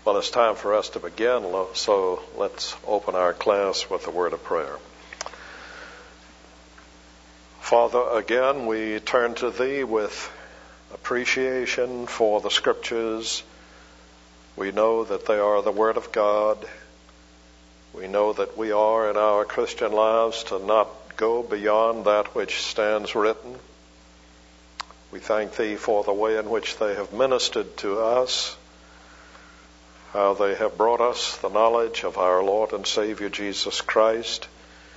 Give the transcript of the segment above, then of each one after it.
Well, it's time for us to begin, so let's open our class with a word of prayer. Father, again, we turn to Thee with appreciation for the Scriptures. We know that they are the Word of God. We know that we are in our Christian lives to not go beyond that which stands written. We thank Thee for the way in which they have ministered to us, how they have brought us the knowledge of our Lord and Savior Jesus Christ,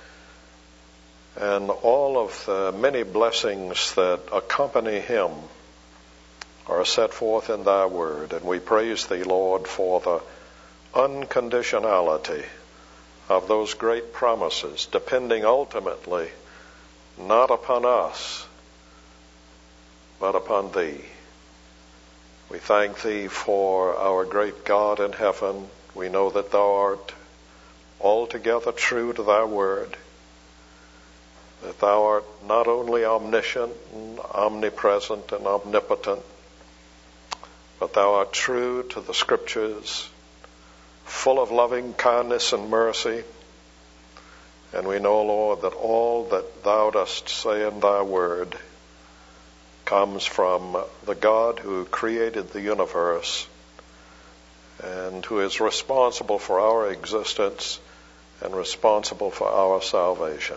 and all of the many blessings that accompany Him are set forth in Thy Word. And we praise Thee, Lord, for the unconditionality of those great promises, depending ultimately not upon us, but upon Thee. We thank Thee for our great God in heaven. We know that Thou art altogether true to Thy word, that Thou art not only omniscient and omnipresent and omnipotent, but Thou art true to the Scriptures, full of loving kindness and mercy. And we know, Lord, that all that Thou dost say in Thy word comes from the God who created the universe and who is responsible for our existence and responsible for our salvation.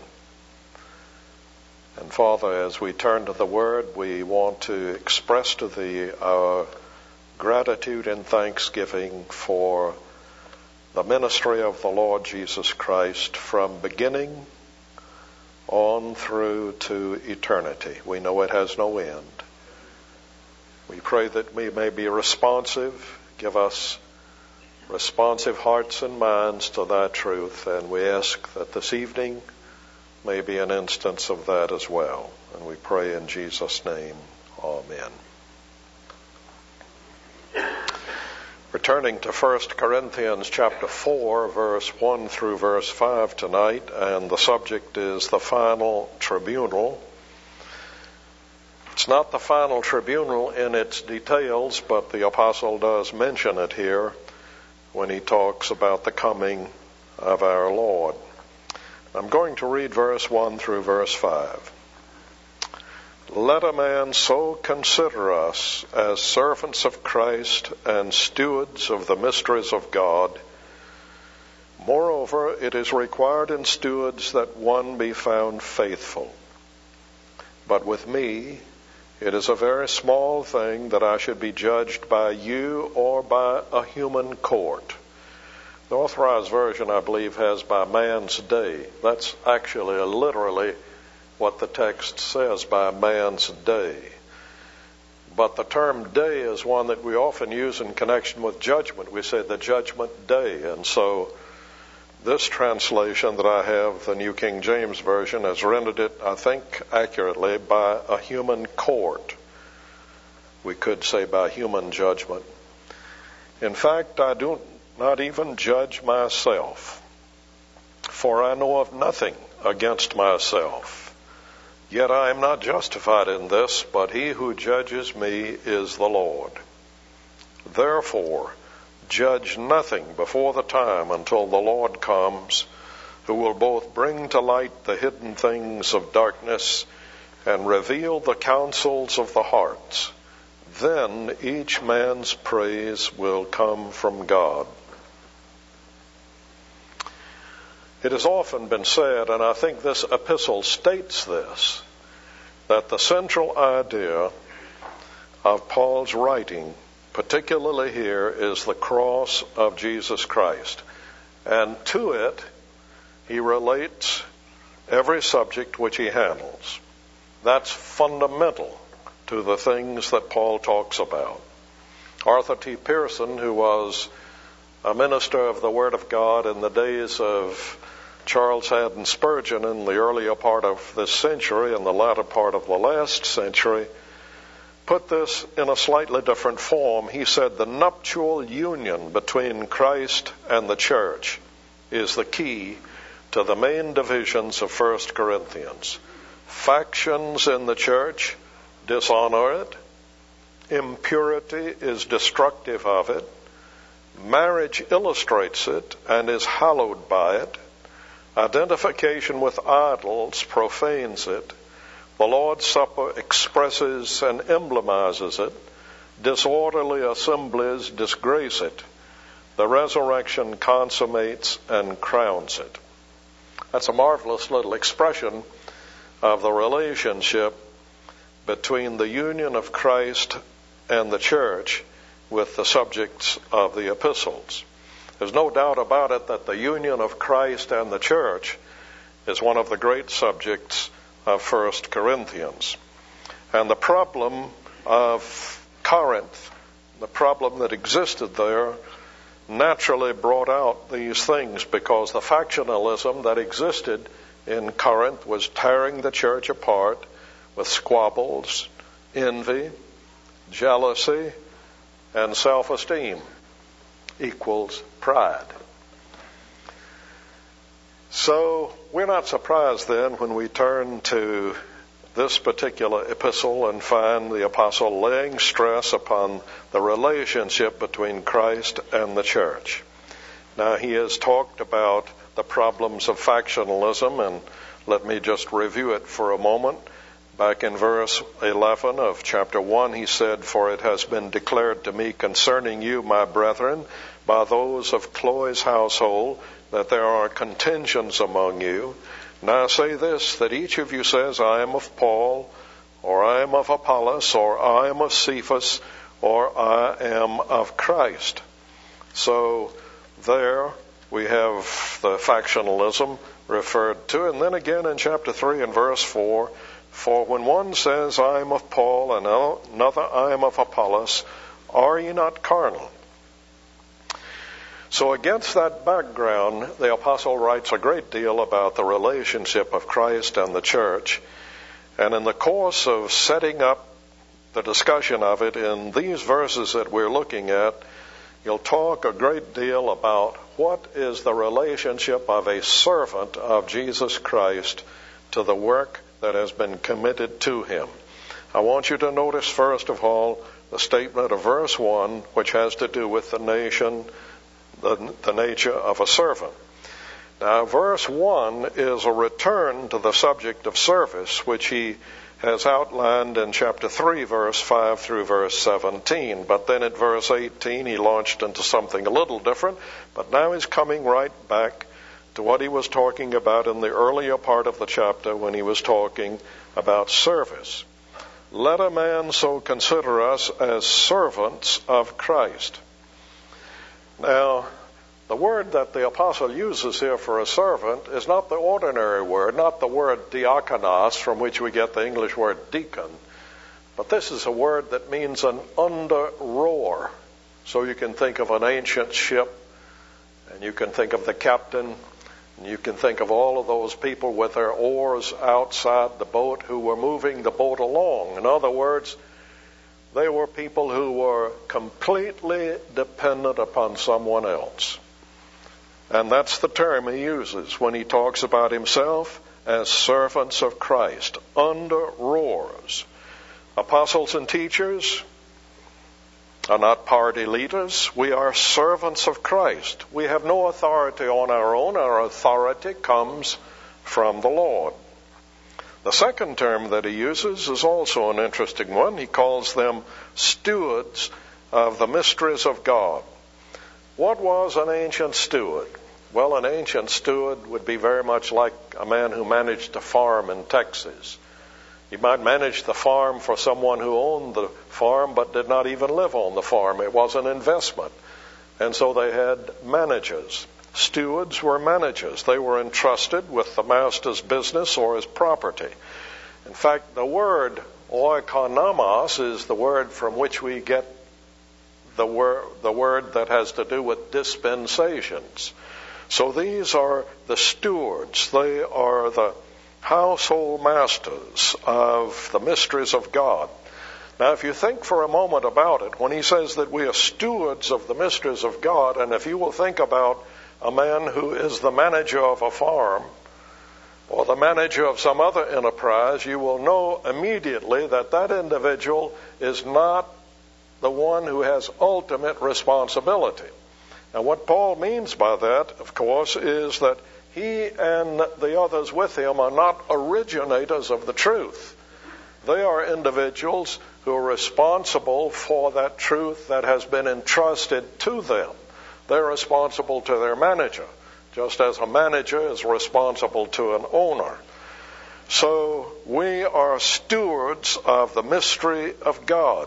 And Father, as we turn to the Word, we want to express to Thee our gratitude and thanksgiving for the ministry of the Lord Jesus Christ from beginning on through to eternity. We know it has no end. We pray that we may be responsive. Give us responsive hearts and minds to Thy truth, and we ask that this evening may be an instance of that as well. And we pray in Jesus' name, amen. Returning to 1 Corinthians chapter 4, verse 1 through verse 5 tonight, and the subject is the final tribunal. It's not the final tribunal in its details, but the apostle does mention it here when he talks about the coming of our Lord. I'm going to read verse 1 through verse 5. Let a man so consider us as servants of Christ and stewards of the mysteries of God. Moreover, it is required in stewards that one be found faithful. But with me, it is a very small thing that I should be judged by you or by a human court. The Authorized Version, I believe, has by man's day. That's actually literally what the text says, by man's day. But the term day is one that we often use in connection with judgment. We say the judgment day. And so this translation that I have, the New King James Version, has rendered it, I think, accurately, by a human court. We could say by human judgment. In fact, I do not even judge myself, for I know of nothing against myself. Yet I am not justified in this, but he who judges me is the Lord. Therefore, judge nothing before the time until the Lord comes, who will both bring to light the hidden things of darkness and reveal the counsels of the hearts. Then each man's praise will come from God. It has often been said, and I think this epistle states this, that the central idea of Paul's writing, particularly here, is the cross of Jesus Christ. And to it, he relates every subject which he handles. That's fundamental to the things that Paul talks about. Arthur T. Pierson, who was a minister of the Word of God in the days of Charles Haddon Spurgeon in the earlier part of this century and the latter part of the last century, put this in a slightly different form. He said the nuptial union between Christ and the church is the key to the main divisions of 1 Corinthians. Factions in the church dishonor it. Impurity is destructive of it. Marriage illustrates it and is hallowed by it. Identification with idols profanes it. The Lord's Supper expresses and emblemizes it. Disorderly assemblies disgrace it. The resurrection consummates and crowns it. That's a marvelous little expression of the relationship between the union of Christ and the church with the subjects of the epistles. There's no doubt about it that the union of Christ and the church is one of the great subjects of 1 Corinthians. And the problem of Corinth, the problem that existed there, naturally brought out these things because the factionalism that existed in Corinth was tearing the church apart with squabbles, envy, jealousy, and self-esteem equals pride. So we're not surprised then when we turn to this particular epistle and find the apostle laying stress upon the relationship between Christ and the church. Now, he has talked about the problems of factionalism, and let me just review it for a moment. Back in verse 11 of chapter 1, he said, "For it has been declared to me concerning you, my brethren, by those of Chloe's household, that there are contentions among you. Now I say this, that each of you says, I am of Paul, or I am of Apollos, or I am of Cephas, or I am of Christ." So there we have the factionalism referred to. And then again in chapter 3 and verse 4, "For when one says, I am of Paul, and another, I am of Apollos, are ye not carnal?" So against that background, the apostle writes a great deal about the relationship of Christ and the church. And in the course of setting up the discussion of it in these verses that we're looking at, he'll talk a great deal about what is the relationship of a servant of Jesus Christ to the work that has been committed to him. I want you to notice, first of all, the statement of verse 1, which has to do with the nature of a servant. Now, verse 1 is a return to the subject of service, which he has outlined in chapter 3, verse 5 through verse 17. But then at verse 18, he launched into something a little different. But now he's coming right back to what he was talking about in the earlier part of the chapter when he was talking about service. "Let a man so consider us as servants of Christ." Now, the word that the apostle uses here for a servant is not the ordinary word, not the word diakonos, from which we get the English word deacon, but this is a word that means an under-rower. So you can think of an ancient ship, and you can think of the captain, and you can think of all of those people with their oars outside the boat who were moving the boat along. In other words, they were people who were completely dependent upon someone else. And that's the term he uses when he talks about himself as servants of Christ, under rowers. Apostles and teachers are not party leaders. We are servants of Christ. We have no authority on our own. Our authority comes from the Lord. The second term that he uses is also an interesting one. He calls them stewards of the mysteries of God. What was an ancient steward? Well, an ancient steward would be very much like a man who managed a farm in Texas. He might manage the farm for someone who owned the farm but did not even live on the farm. It was an investment. And so they had managers. Stewards were managers. They were entrusted with the master's business or his property. In fact, the word oikonomos is the word from which we get the word that has to do with dispensations. So these are the stewards. They are the household masters of the mysteries of God. Now, if you think for a moment about it, when he says that we are stewards of the mysteries of God, and if you will think about a man who is the manager of a farm or the manager of some other enterprise, you will know immediately that that individual is not the one who has ultimate responsibility. And what Paul means by that, of course, is that he and the others with him are not originators of the truth. They are individuals who are responsible for that truth that has been entrusted to them. They're responsible to their manager, just as a manager is responsible to an owner. So we are stewards of the mystery of God.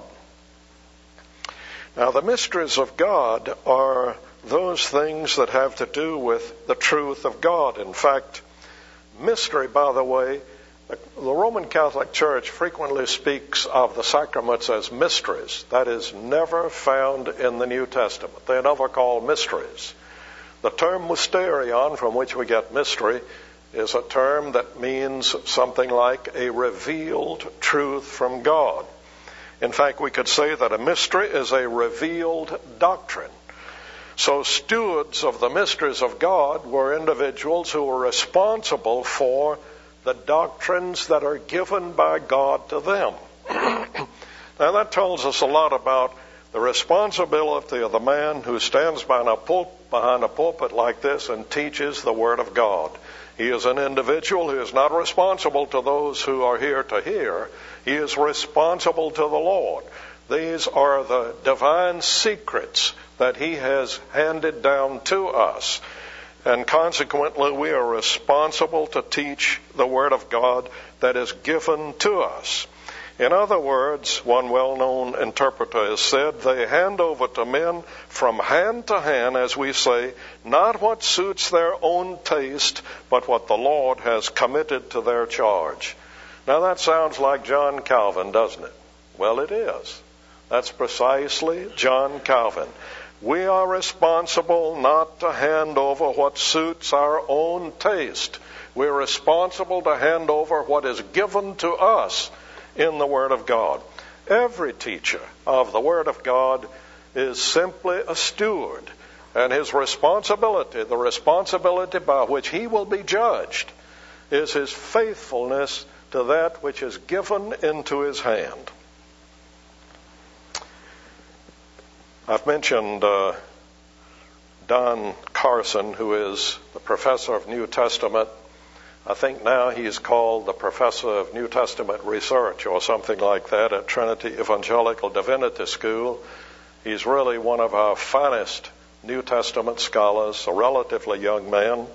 Now, the mysteries of God are those things that have to do with the truth of God. In fact, mystery, by the way, the Roman Catholic Church frequently speaks of the sacraments as mysteries. That is never found in the New Testament. They're never called mysteries. The term mysterion, from which we get mystery, is a term that means something like a revealed truth from God. In fact, we could say that a mystery is a revealed doctrine. So stewards of the mysteries of God were individuals who were responsible for the doctrines that are given by God to them. Now that tells us a lot about the responsibility of the man who stands behind a pulpit like this and teaches the Word of God. He is an individual who is not responsible to those who are here to hear. He is responsible to the Lord. These are the divine secrets that He has handed down to us. And consequently, we are responsible to teach the Word of God that is given to us. In other words, one well-known interpreter has said, they hand over to men from hand to hand, as we say, not what suits their own taste, but what the Lord has committed to their charge. Now that sounds like John Calvin, doesn't it? Well, it is. That's precisely John Calvin. We are responsible not to hand over what suits our own taste. We're responsible to hand over what is given to us in the Word of God. Every teacher of the Word of God is simply a steward, and his responsibility, the responsibility by which he will be judged, is his faithfulness to that which is given into his hand. I've mentioned Don Carson, who is the professor of New Testament. I think now he's called the professor of New Testament research or something like that at Trinity Evangelical Divinity School. He's really one of our finest New Testament scholars, a relatively young man.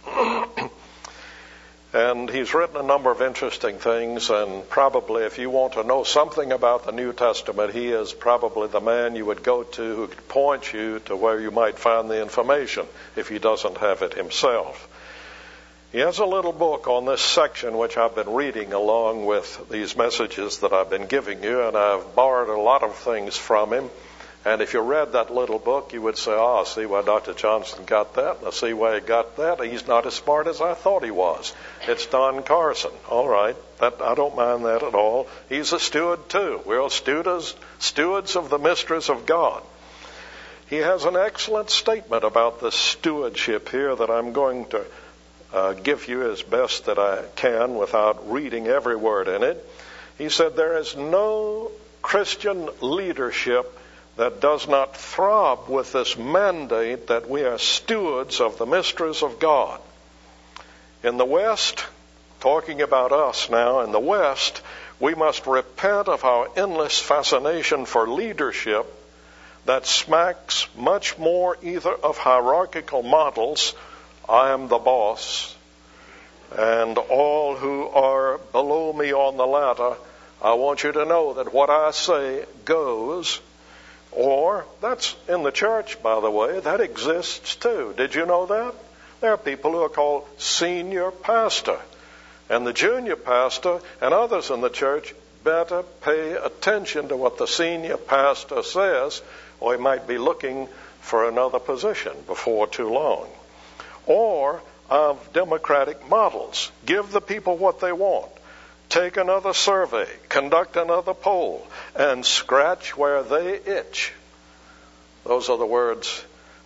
And he's written a number of interesting things, and probably if you want to know something about the New Testament, he is probably the man you would go to who could point you to where you might find the information if he doesn't have it himself. He has a little book on this section which I've been reading along with these messages that I've been giving you, and I've borrowed a lot of things from him. And if you read that little book, you would say, I see why Dr. Johnson got that, and I see why he got that. He's not as smart as I thought he was. It's Don Carson. All right, I don't mind that at all. He's a steward too. We're all stewards of the mysteries of God. He has an excellent statement about the stewardship here that I'm going to give you as best that I can without reading every word in it. He said, there is no Christian leadership that does not throb with this mandate that we are stewards of the mysteries of God. In the West, talking about us now, in the West, we must repent of our endless fascination for leadership that smacks much more either of hierarchical models, I am the boss, and all who are below me on the ladder, I want you to know that what I say goes. Or, that's in the church, by the way, that exists too. Did you know that? There are people who are called senior pastor. And the junior pastor and others in the church better pay attention to what the senior pastor says, or he might be looking for another position before too long. Or of democratic models. Give the people what they want. Take another survey, conduct another poll, and scratch where they itch. Those are the words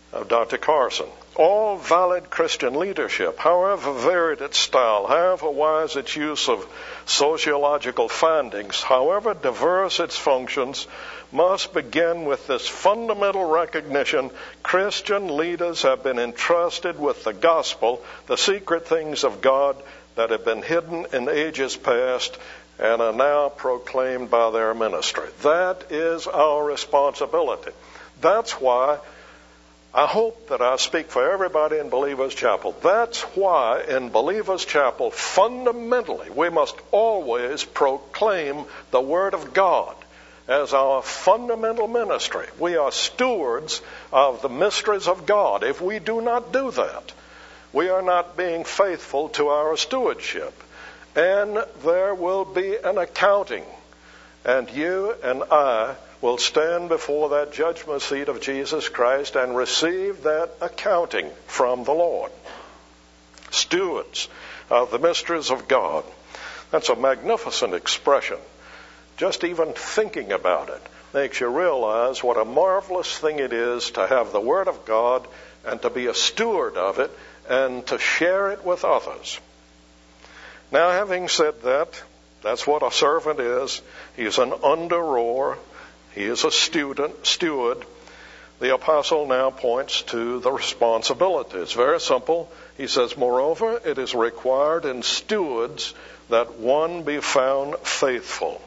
of Dr. Carson. All valid Christian leadership, however varied its style, however wise its use of sociological findings, however diverse its functions, must begin with this fundamental recognition: Christian leaders have been entrusted with the gospel, the secret things of God that have been hidden in ages past and are now proclaimed by their ministry. That is our responsibility. That's why I hope that I speak for everybody in Believers Chapel. That's why in Believers Chapel, fundamentally, we must always proclaim the Word of God as our fundamental ministry. We are stewards of the mysteries of God. If we do not do that, we are not being faithful to our stewardship. And there will be an accounting. And you and I will stand before that judgment seat of Jesus Christ and receive that accounting from the Lord. Stewards of the mysteries of God. That's a magnificent expression. Just even thinking about it makes you realize what a marvelous thing it is to have the Word of God and to be a steward of it and to share it with others. Now, having said that, that's what a servant is. He's an under-rower. He is a steward. The apostle now points to the responsibility. It's very simple. He says, moreover, it is required in stewards that one be found faithful.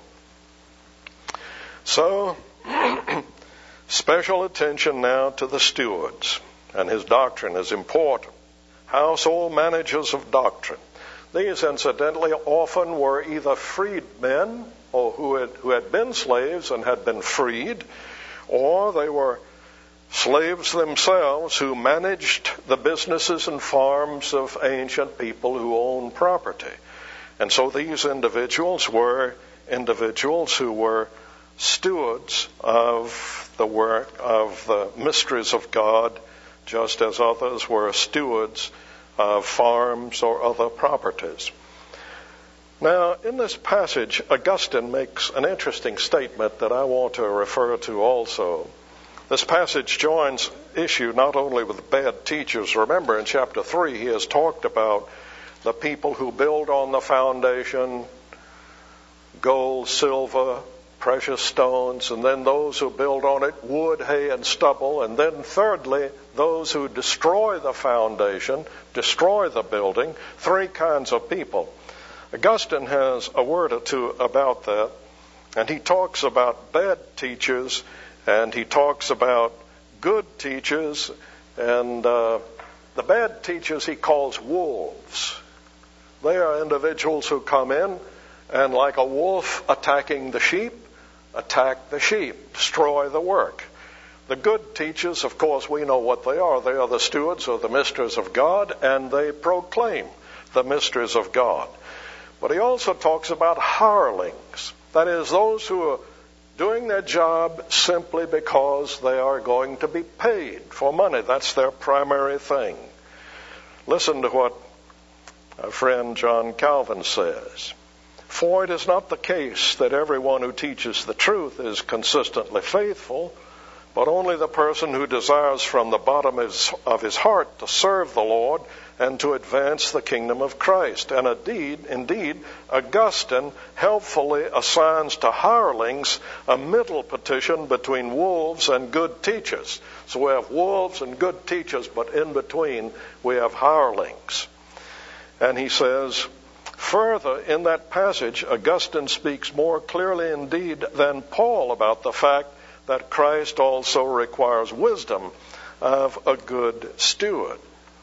So, special attention now to the stewards, and his doctrine is important. Household managers of doctrine. These, incidentally, often were either freedmen or who had been slaves and had been freed, or they were slaves themselves who managed the businesses and farms of ancient people who owned property. And so these individuals were individuals who were stewards of the work of the mysteries of God, just as others were stewards of farms or other properties. Now, in this passage, Augustine makes an interesting statement that I want to refer to also. This passage joins issue not only with bad teachers. Remember, in chapter 3, he has talked about the people who build on the foundation, gold, silver, precious stones, and then those who build on it wood, hay, and stubble, and then thirdly, those who destroy the foundation, destroy the building. Three kinds of people. Augustine has a word or two about that, and he talks about bad teachers, and he talks about good teachers, and the bad teachers he calls wolves. They are individuals who come in and, like a wolf attacking the sheep, attack the sheep, destroy the work. The good teachers, of course, we know what they are. They are the stewards of the mysteries of God, and they proclaim the mysteries of God. But he also talks about hirelings. That is, those who are doing their job simply because they are going to be paid for money. That's their primary thing. Listen to what our friend John Calvin says. For it is not the case that everyone who teaches the truth is consistently faithful, but only the person who desires from the bottom of his heart to serve the Lord and to advance the kingdom of Christ. And indeed, Augustine helpfully assigns to hirelings a middle position between wolves and good teachers. So we have wolves and good teachers, but in between we have hirelings. And he says, further, in that passage, Augustine speaks more clearly indeed than Paul about the fact that Christ also requires wisdom of a good steward.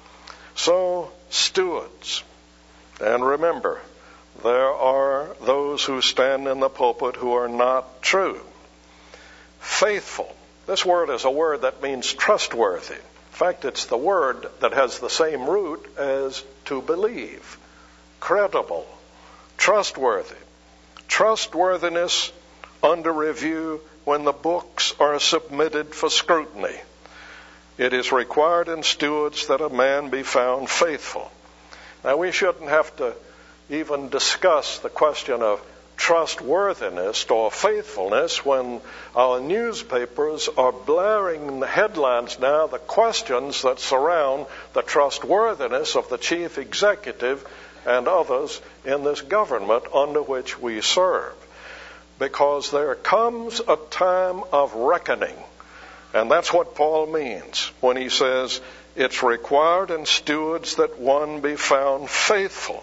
So, stewards. And remember, there are those who stand in the pulpit who are not true. Faithful. This word is a word that means trustworthy. In fact, it's the word that has the same root as to believe. Credible. Trustworthy. Trustworthiness under review when the books are submitted for scrutiny. It is required in stewards that a man be found faithful. Now, we shouldn't have to even discuss the question of trustworthiness or faithfulness when our newspapers are blaring in the headlines now the questions that surround the trustworthiness of the chief executive and others in this government under which we serve. Because there comes a time of reckoning. And that's what Paul means when he says it's required in stewards that one be found faithful.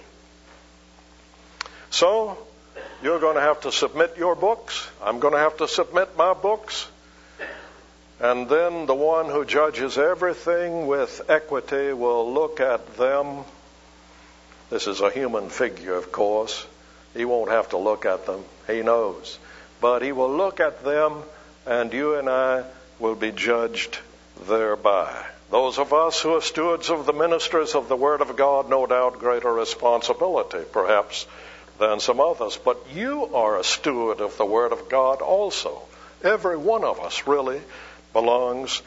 So, you're going to have to submit your books. I'm going to have to submit my books. And then the one who judges everything with equity will look at them. This is a human figure, of course. He won't have to look at them. He knows. But he will look at them, and you and I will be judged thereby. Those of us who are stewards of the ministers of the Word of God, no doubt greater responsibility, perhaps, than some others. But you are a steward of the Word of God also. Every one of us really belongs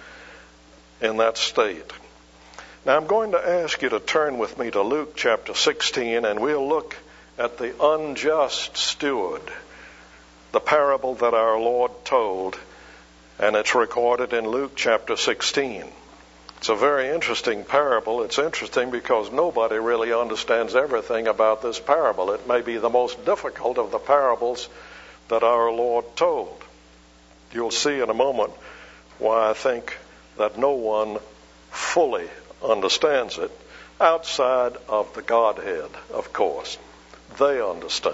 in that state. Now I'm going to ask you to turn with me to Luke chapter 16, and we'll look at the unjust steward, the parable that our Lord told, and it's recorded in Luke chapter 16. It's a very interesting parable. It's interesting because nobody really understands everything about this parable. It may be the most difficult of the parables that our Lord told. You'll see in a moment why I think that no one fully understands it outside of the Godhead, of course. They understand.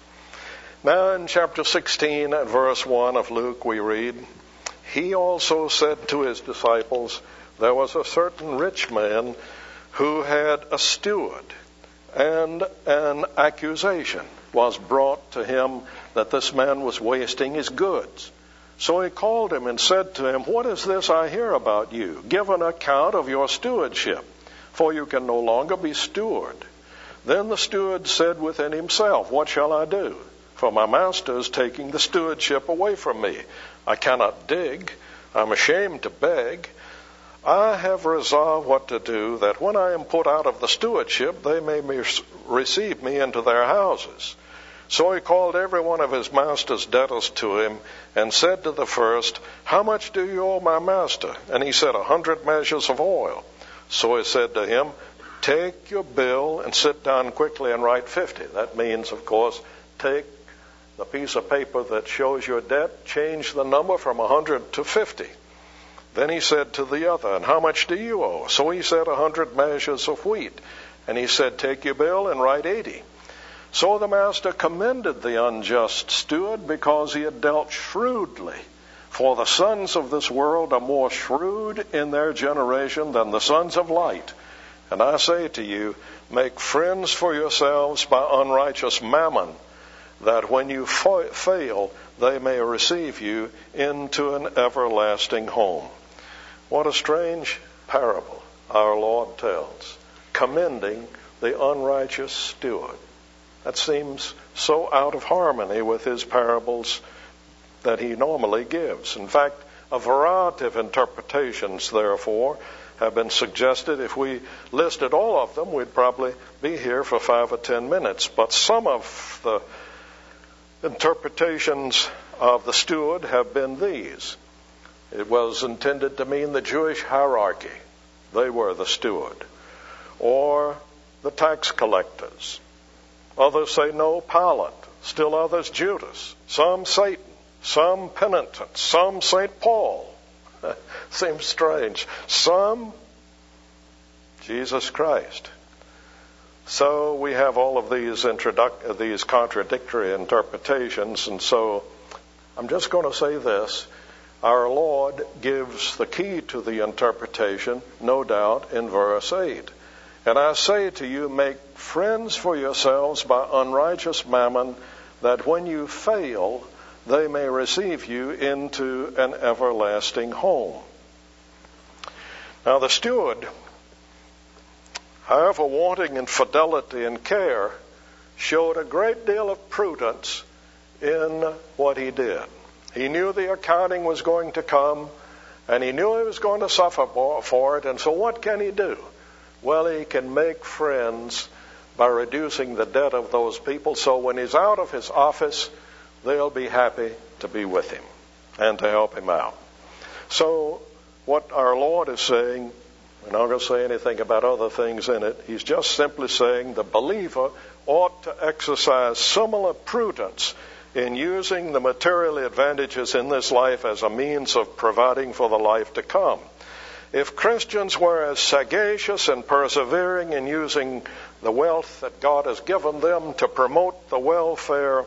Now in chapter 16 and verse 1 of Luke we read, "He also said to his disciples, there was a certain rich man who had a steward, and an accusation was brought to him that this man was wasting his goods. So he called him and said to him, what is this I hear about you? Give an account of your stewardship, for you can no longer be steward. Then the steward said within himself, what shall I do? For my master is taking the stewardship away from me. I cannot dig. I'm ashamed to beg. I have resolved what to do, that when I am put out of the stewardship, they may receive me into their houses. So he called every one of his master's debtors to him, and said to the first, how much do you owe my master? And he said, 100 measures of oil. So he said to him, take your bill and sit down quickly and write 50. That means, of course, take the piece of paper that shows your debt, change the number from 100 to 50. Then he said to the other, and how much do you owe? So he said, 100 measures of wheat. And he said, take your bill and write 80. So the master commended the unjust steward because he had dealt shrewdly. For the sons of this world are more shrewd in their generation than the sons of light. And I say to you, make friends for yourselves by unrighteous mammon, that when you fail, they may receive you into an everlasting home. What a strange parable our Lord tells, commending the unrighteous steward. That seems so out of harmony with his parables that he normally gives. In fact, a variety of interpretations, therefore, have been suggested. If we listed all of them, we'd probably be here for 5 or 10 minutes. But some of the interpretations of the steward have been these. It was intended to mean the Jewish hierarchy. They were the steward. Or the tax collectors. Others say no, Pilate. Still others, Judas. Some Satan. Some penitent. Some St. Paul. Seems strange. Some Jesus Christ. So we have all of these contradictory interpretations, and so I'm just going to say this. Our Lord gives the key to the interpretation, no doubt, in verse 8. And I say to you, make friends for yourselves by unrighteous mammon, that when you fail, they may receive you into an everlasting home. Now the steward, however wanting in fidelity and care, showed a great deal of prudence in what he did. He knew the accounting was going to come, and he knew he was going to suffer for it, and so what can he do? Well, he can make friends by reducing the debt of those people, so when he's out of his office, they'll be happy to be with him and to help him out. So what our Lord is saying, we're not going to say anything about other things in it. He's just simply saying the believer ought to exercise similar prudence in using the material advantages in this life as a means of providing for the life to come. If Christians were as sagacious and persevering in using the wealth that God has given them to promote the welfare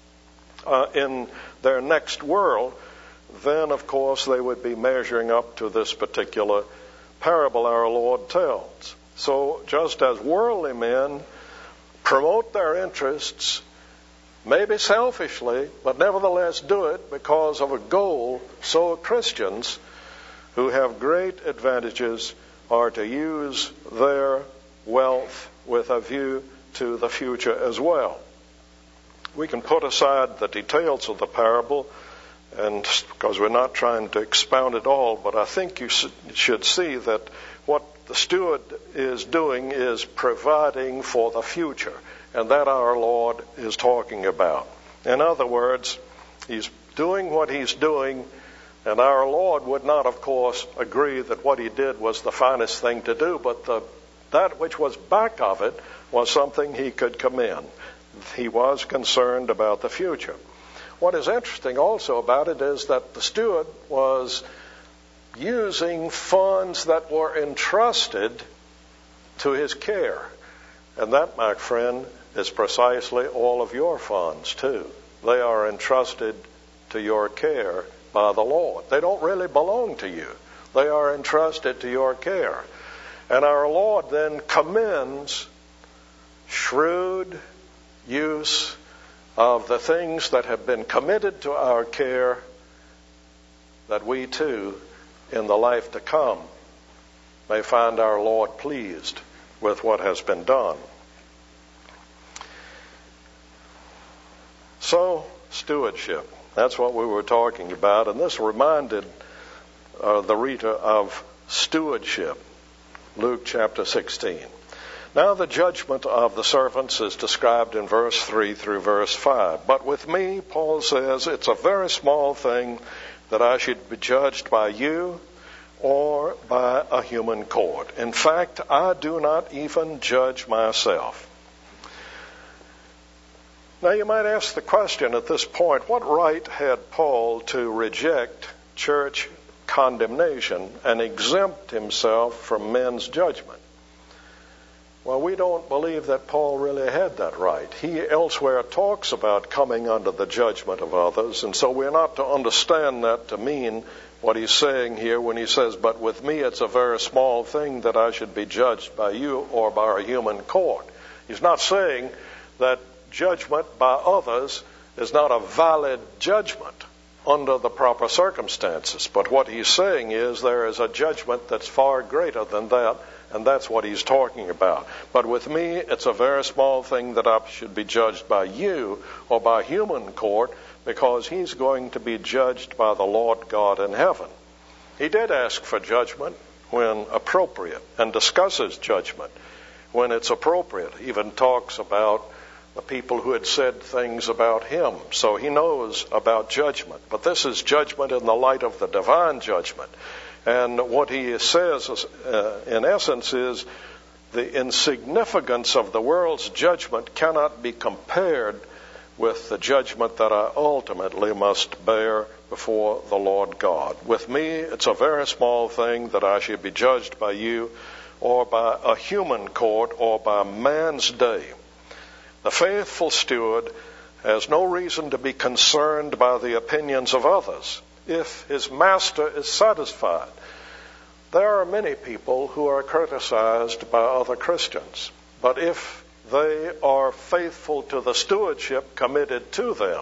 in their next world, then of course they would be measuring up to this particular parable our Lord tells. So just as worldly men promote their interests, maybe selfishly, but nevertheless do it because of a goal, so Christians who have great advantages are to use their wealth with a view to the future as well. We can put aside the details of the parable, and because we're not trying to expound it all, but I think you should see that what the steward is doing is providing for the future, and that our Lord is talking about. In other words, he's doing what he's doing, and our Lord would not, of course, agree that what he did was the finest thing to do, but that which was back of it was something he could commend. He was concerned about the future. What is interesting also about it is that the steward was using funds that were entrusted to his care. And that, my friend, is precisely all of your funds, too. They are entrusted to your care by the Lord. They don't really belong to you. They are entrusted to your care. And our Lord then commends shrewd use of the things that have been committed to our care, that we too, in the life to come, may find our Lord pleased with what has been done. So, stewardship. That's what we were talking about, and this reminded the reader of stewardship. Luke chapter 16. Now the judgment of the servants is described in verse 3 through verse 5. But with me, Paul says, it's a very small thing that I should be judged by you or by a human court. In fact, I do not even judge myself. Now you might ask the question at this point, what right had Paul to reject church condemnation and exempt himself from men's judgment? Well, we don't believe that Paul really had that right. He elsewhere talks about coming under the judgment of others, and so we're not to understand that to mean what he's saying here when he says, but with me it's a very small thing that I should be judged by you or by a human court. He's not saying that judgment by others is not a valid judgment under the proper circumstances, but what he's saying is there is a judgment that's far greater than that, and that's what he's talking about. But with me, it's a very small thing that I should be judged by you or by human court, because he's going to be judged by the Lord God in heaven. He did ask for judgment when appropriate, and discusses judgment when it's appropriate. He even talks about the people who had said things about him. So he knows about judgment. But this is judgment in the light of the divine judgment. And what he says, in essence, is the insignificance of the world's judgment cannot be compared with the judgment that I ultimately must bear before the Lord God. With me, it's a very small thing that I should be judged by you or by a human court or by man's day. The faithful steward has no reason to be concerned by the opinions of others if his master is satisfied. There are many people who are criticized by other Christians, but if they are faithful to the stewardship committed to them,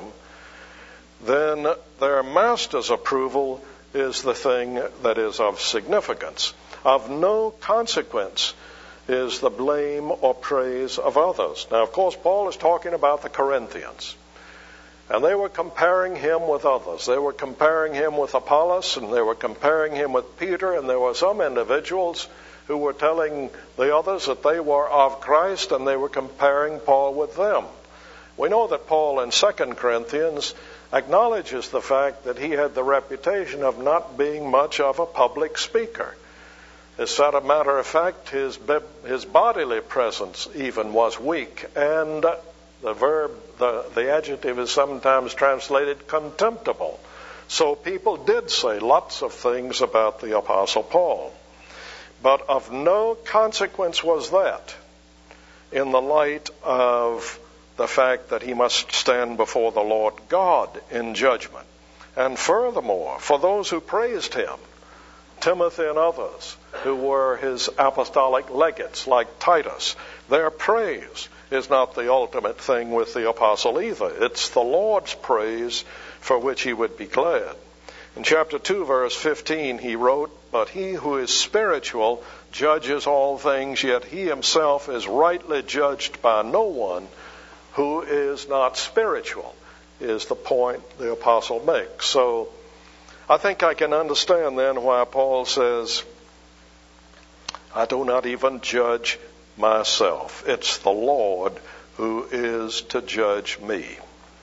then their master's approval is the thing that is of significance. Of no consequence is the blame or praise of others. Now, of course, Paul is talking about the Corinthians. And they were comparing him with others. They were comparing him with Apollos, and they were comparing him with Peter, and there were some individuals who were telling the others that they were of Christ, and they were comparing Paul with them. We know that Paul in 2 Corinthians acknowledges the fact that he had the reputation of not being much of a public speaker. As a matter of fact, his bodily presence even was weak, and the adjective is sometimes translated contemptible. So people did say lots of things about the Apostle Paul. But of no consequence was that in the light of the fact that he must stand before the Lord God in judgment. And furthermore, for those who praised him, Timothy and others who were his apostolic legates like Titus, their praise is not the ultimate thing with the apostle either. It's the Lord's praise for which he would be glad. In chapter 2, verse 15, he wrote, "But he who is spiritual judges all things, yet he himself is rightly judged by no one who is not spiritual," is the point the apostle makes. So I think I can understand then why Paul says, "I do not even judge myself. It's the Lord who is to judge me."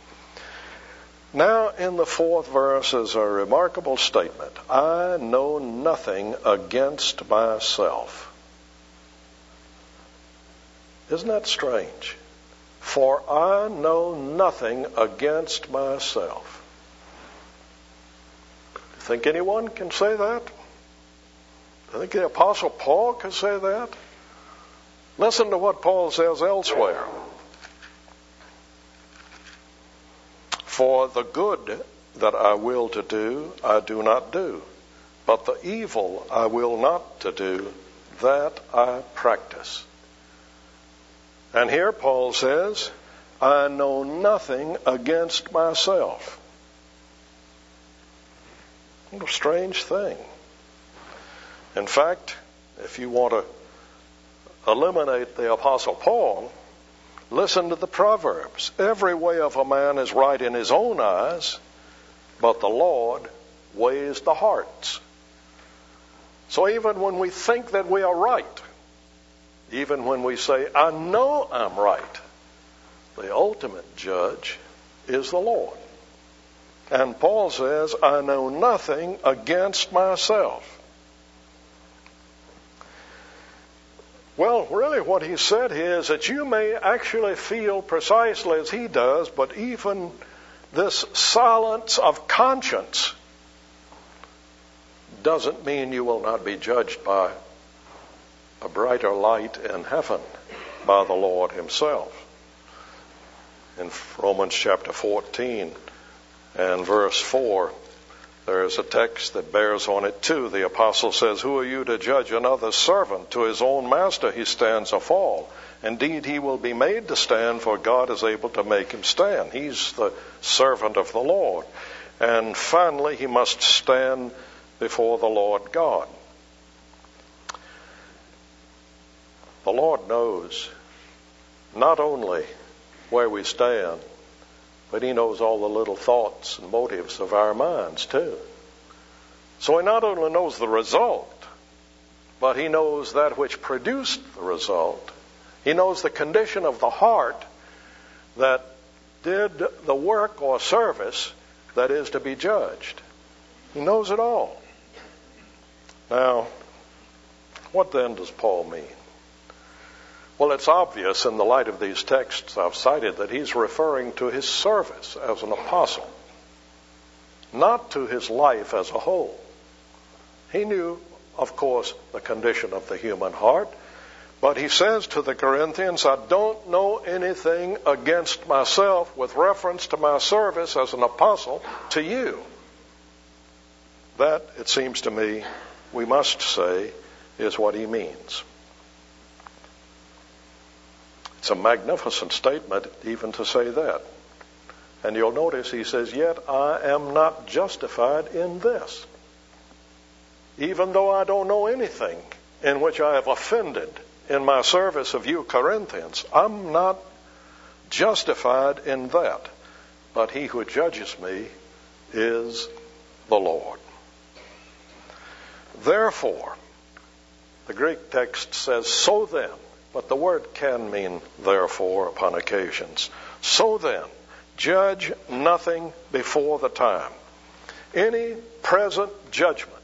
Now, in the 4th verse is a remarkable statement. "I know nothing against myself." Isn't that strange? "For I know nothing against myself." Do you think anyone can say that? Do you think the Apostle Paul can say that? Listen to what Paul says elsewhere. "For the good that I will to do, I do not do. But the evil I will not to do, that I practice." And here Paul says, "I know nothing against myself." What a strange thing. In fact, if you want to eliminate the Apostle Paul, listen to the Proverbs. "Every way of a man is right in his own eyes, but the Lord weighs the hearts." So even when we think that we are right, even when we say, "I know I'm right," the ultimate judge is the Lord. And Paul says, "I know nothing against myself." Well, really what he said here is that you may actually feel precisely as he does, but even this silence of conscience doesn't mean you will not be judged by a brighter light in heaven, by the Lord himself. In Romans chapter 14 and verse 4, there is a text that bears on it too. The apostle says, "Who are you to judge another's servant? To his own master he stands or fall. Indeed, he will be made to stand, for God is able to make him stand." He's the servant of the Lord. And finally, he must stand before the Lord God. The Lord knows not only where we stand, but he knows all the little thoughts and motives of our minds too. So he not only knows the result, but he knows that which produced the result. He knows the condition of the heart that did the work or service that is to be judged. He knows it all. Now, what then does Paul mean? Well, it's obvious in the light of these texts I've cited that he's referring to his service as an apostle, not to his life as a whole. He knew, of course, the condition of the human heart, but he says to the Corinthians, "I don't know anything against myself with reference to my service as an apostle to you." That, it seems to me, we must say, is what he means. It's a magnificent statement even to say that. And you'll notice he says, "Yet I am not justified in this." Even though I don't know anything in which I have offended in my service of you Corinthians, I'm not justified in that. But he who judges me is the Lord. Therefore, The Greek text says, so then, but the word can mean therefore upon occasions. So then, judge nothing before the time. Any present judgment.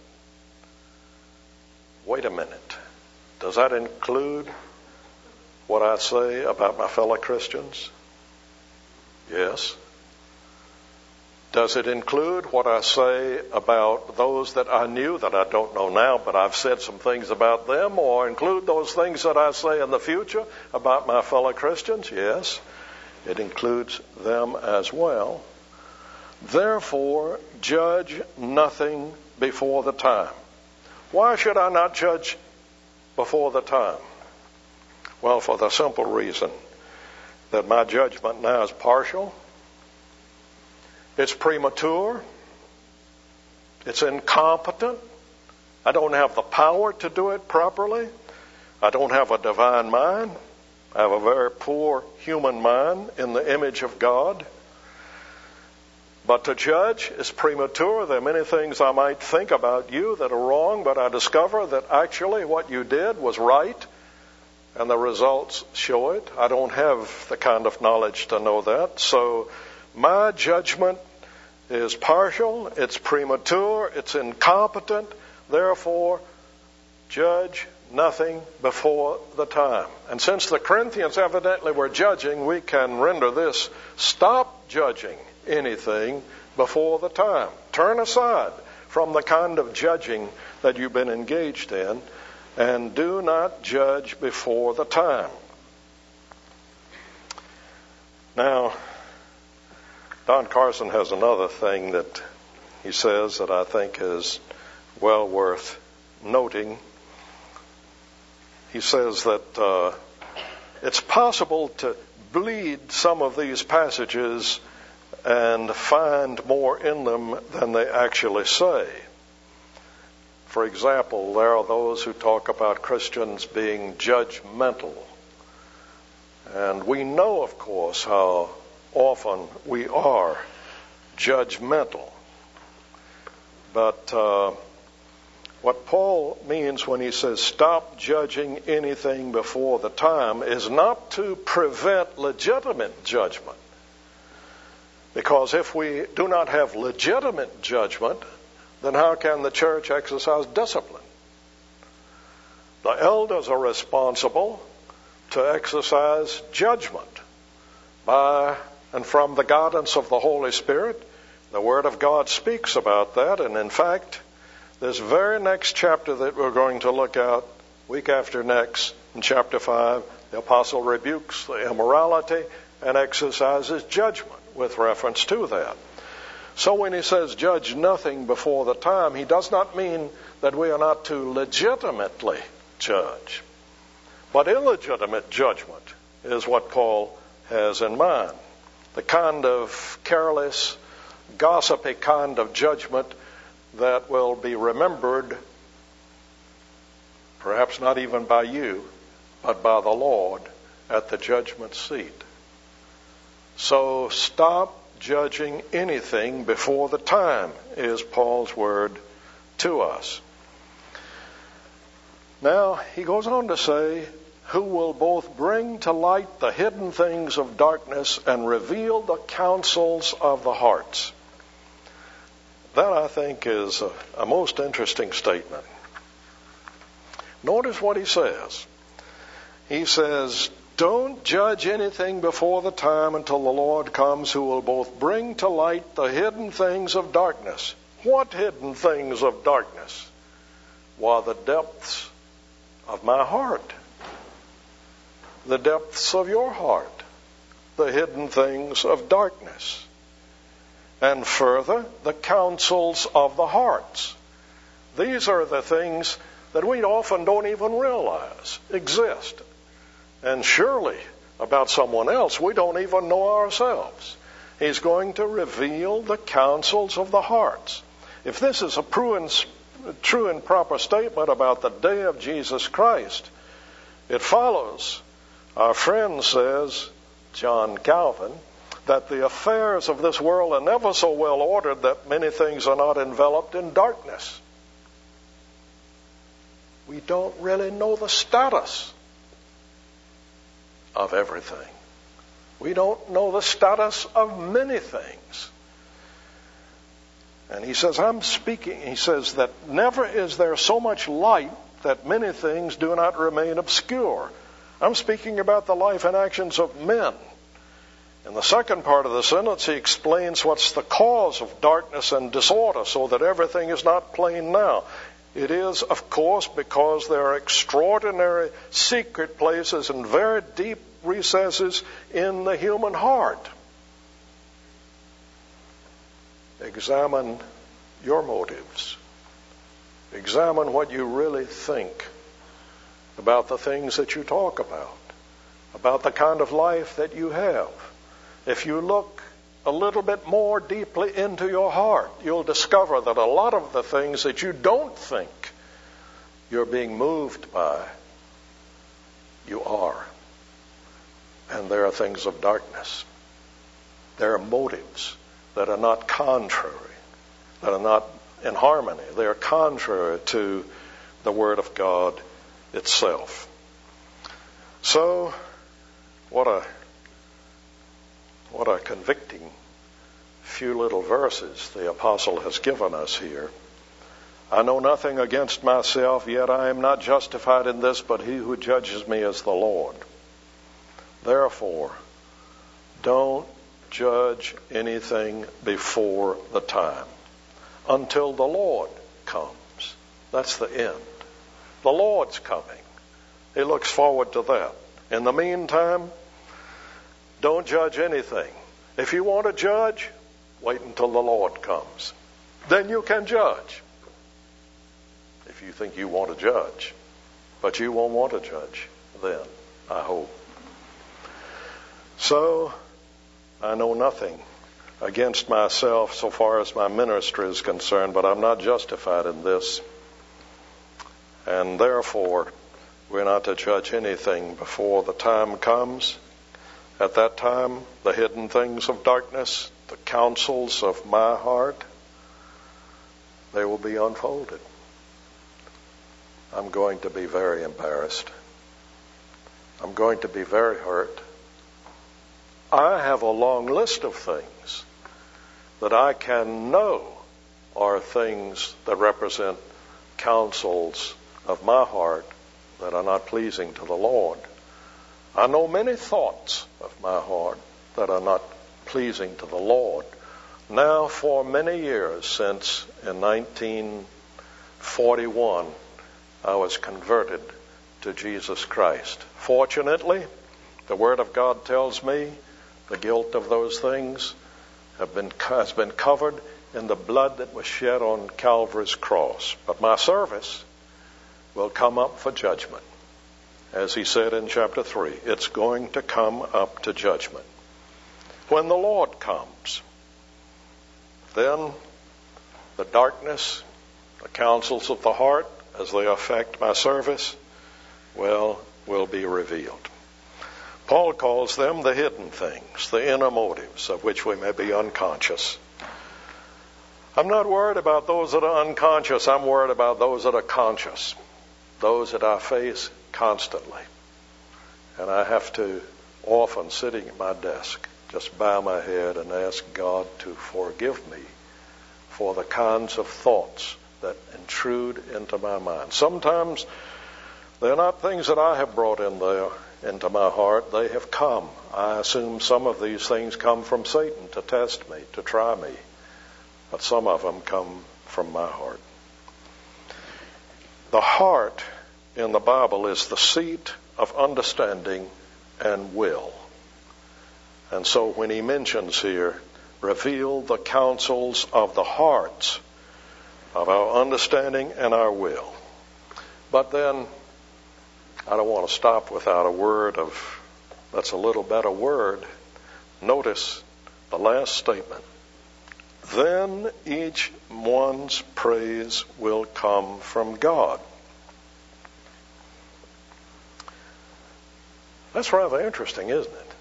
Wait a minute. Does that include what I say about my fellow Christians? Yes. Does it include what I say about those that I knew that I don't know now, but I've said some things about them, or include those things that I say in the future about my fellow Christians? Yes, it includes them as well. Therefore, judge nothing before the time. Why should I not judge before the time? Well, for the simple reason that my judgment now is partial. It's premature. It's incompetent. I don't have the power to do it properly. I don't have a divine mind. I have a very poor human mind in the image of God. But to judge is premature. There are many things I might think about you that are wrong, but I discover that actually what you did was right, and the results show it. I don't have the kind of knowledge to know that. So my judgment is partial, it's premature, it's incompetent. Therefore, judge nothing before the time. And since the Corinthians evidently were judging, we can render this: stop judging anything before the time. Turn aside from the kind of judging that you've been engaged in, and do not judge before the time. Now, Don Carson has another thing that he says that I think is well worth noting. He says that it's possible to bleed some of these passages and find more in them than they actually say. For example, there are those who talk about Christians being judgmental. And we know, of course, how often we are judgmental. But what Paul means when he says stop judging anything before the time is not to prevent legitimate judgment. Because if we do not have legitimate judgment, then how can the church exercise discipline? The elders are responsible to exercise judgment by and from the guidance of the Holy Spirit. The Word of God speaks about that, and in fact, this very next chapter that we're going to look at week after next, in chapter 5, the apostle rebukes the immorality and exercises judgment with reference to that. So when he says judge nothing before the time, he does not mean that we are not to legitimately judge. But illegitimate judgment is what Paul has in mind. The kind of careless, gossipy kind of judgment that will be remembered, perhaps not even by you, but by the Lord at the judgment seat. So stop judging anything before the time is Paul's word to us. Now, he goes on to say, who will both bring to light the hidden things of darkness and reveal the counsels of the hearts. That, I think, is a most interesting statement. Notice what he says. He says, don't judge anything before the time until the Lord comes, who will both bring to light the hidden things of darkness. What hidden things of darkness? Why, the depths of my heart. The depths of your heart. The hidden things of darkness. And further, the counsels of the hearts. These are the things that we often don't even realize exist. And surely, about someone else, we don't even know ourselves. He's going to reveal the counsels of the hearts. If this is a true and proper statement about the day of Jesus Christ, it follows, our friend says, John Calvin, that the affairs of this world are never so well ordered that many things are not enveloped in darkness. we don't really know the status of everything. We don't know the status of many things. And he says, he says that never is there so much light that many things do not remain obscure. I'm speaking about the life and actions of men. In the second part of the sentence, he explains what's the cause of darkness and disorder, so that everything is not plain now. It is, of course, because there are extraordinary secret places and very deep recesses in the human heart. Examine your motives. Examine what you really think about the things that you talk about the kind of life that you have. If you look a little bit more deeply into your heart, you'll discover that a lot of the things that you don't think you're being moved by, you are. And there are things of darkness. There are motives that are not contrary, that are not in harmony. They are contrary to the Word of God itself. So, what a convicting few little verses the apostle has given us here. I know nothing against myself, yet I am not justified in this, but he who judges me is the Lord. Therefore, don't judge anything before the time, until the Lord comes. That's the end. The Lord's coming. He looks forward to that. In the meantime, don't judge anything. If you want to judge, wait until the Lord comes. Then you can judge. If you think you want to judge. But you won't want to judge then, I hope. So, I know nothing against myself so far as my ministry is concerned, but I'm not justified in this. And therefore, we're not to judge anything before the time comes. At that time, the hidden things of darkness, the counsels of my heart, they will be unfolded. I'm going to be very embarrassed. I'm going to be very hurt. I have a long list of things that I can know are things that represent counsels of my heart that are not pleasing to the Lord. I know many thoughts of my heart that are not pleasing to the Lord. Now, for many years, since in 1941, I was converted to Jesus Christ. Fortunately, the Word of God tells me the guilt of those things has been covered in the blood that was shed on Calvary's cross. But my service will come up for judgment. As he said in chapter 3, it's going to come up to judgment. When the Lord comes, then the darkness, the counsels of the heart, as they affect my service, will be revealed. Paul calls them the hidden things, the inner motives of which we may be unconscious. I'm not worried about those that are unconscious. I'm worried about those that are conscious, those that I face constantly. And I have to often, sitting at my desk, just bow my head and ask God to forgive me for the kinds of thoughts that intrude into my mind. Sometimes they're not things that I have brought in there into my heart. They have come. I assume some of these things come from Satan to test me, to try me. But some of them come from my heart. The heart in the Bible is the seat of understanding and will. And so when he mentions here, reveal the counsels of the hearts, of our understanding and our will. But then, I don't want to stop without a word that's a little better word. Notice the last statement. Then each one's praise will come from God. That's rather interesting, isn't it?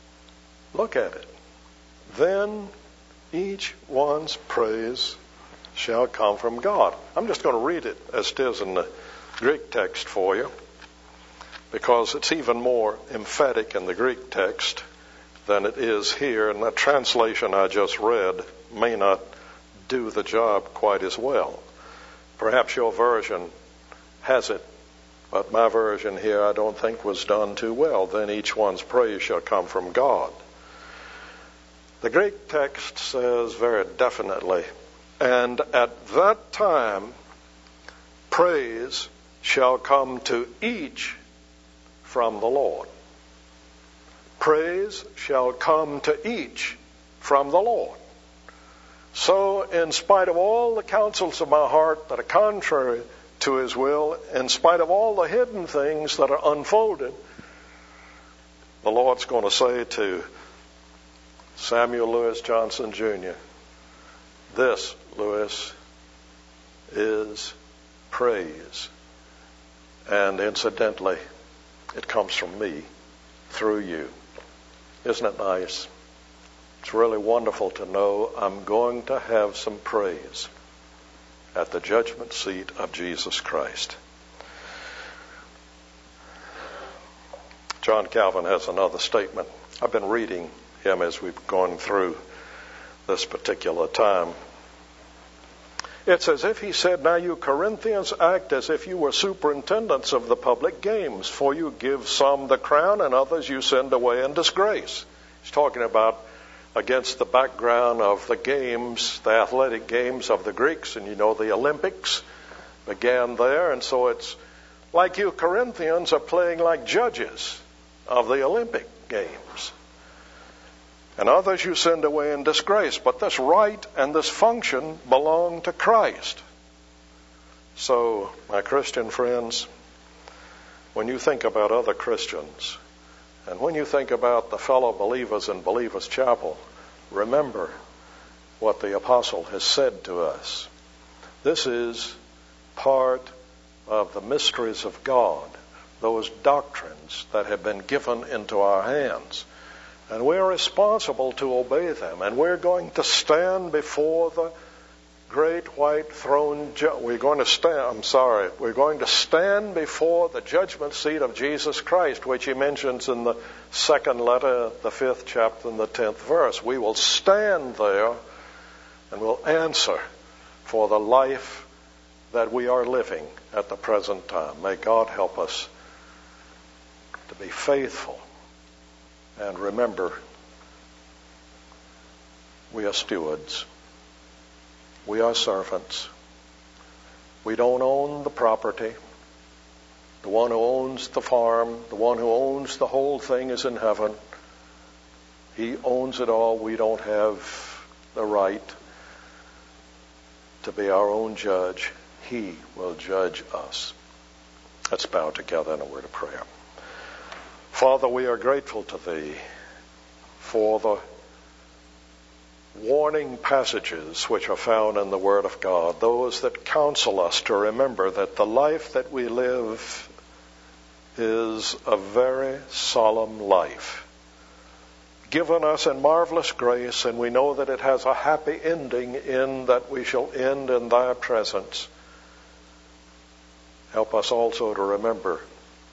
Look at it. Then each one's praise shall come from God. I'm just going to read it as it is in the Greek text for you, because it's even more emphatic in the Greek text than it is here, and that translation I just read may not do the job quite as well. Perhaps your version has it, but my version here I don't think was done too well. Then each one's praise shall come from God. The Greek text says very definitely, and at that time praise shall come to each from the Lord. Praise shall come to each from the Lord. So, in spite of all the counsels of my heart that are contrary to His will, in spite of all the hidden things that are unfolded, the Lord's going to say to Samuel Lewis Johnson Jr., this, Lewis, is praise. And incidentally, it comes from me through you. Isn't it nice? It's really wonderful to know I'm going to have some praise at the judgment seat of Jesus Christ. John Calvin has another statement. I've been reading him as we've gone through this particular time. It's as if he said, now you Corinthians act as if you were superintendents of the public games, for you give some the crown and others you send away in disgrace. He's talking about against the background of the games, the athletic games of the Greeks, and you know the Olympics began there, and so it's like you Corinthians are playing like judges of the Olympic games. And others you send away in disgrace. But this right and this function belong to Christ. So, my Christian friends, when you think about other Christians, and when you think about the fellow believers in Believers Chapel, remember what the apostle has said to us. This is part of the mysteries of God, those doctrines that have been given into our hands. And we're responsible to obey them. And we're going to stand before the great white throne. We're going to stand before the judgment seat of Jesus Christ, which he mentions in the second letter, the 5th chapter, and the 10th verse. We will stand there and we'll answer for the life that we are living at the present time. May God help us to be faithful. And remember, we are stewards. We are servants. We don't own the property. The one who owns the farm, the one who owns the whole thing is in heaven. He owns it all. We don't have the right to be our own judge. He will judge us. Let's bow together in a word of prayer. Father, we are grateful to Thee for the warning passages which are found in the Word of God, those that counsel us to remember that the life that we live is a very solemn life, given us in marvelous grace, and we know that it has a happy ending in that we shall end in Thy presence. Help us also to remember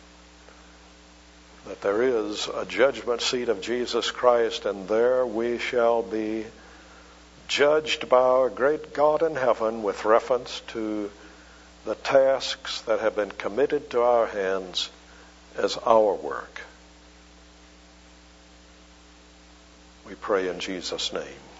that there is a judgment seat of Jesus Christ, and there we shall be judged by our great God in heaven with reference to the tasks that have been committed to our hands as our work. We pray in Jesus' name.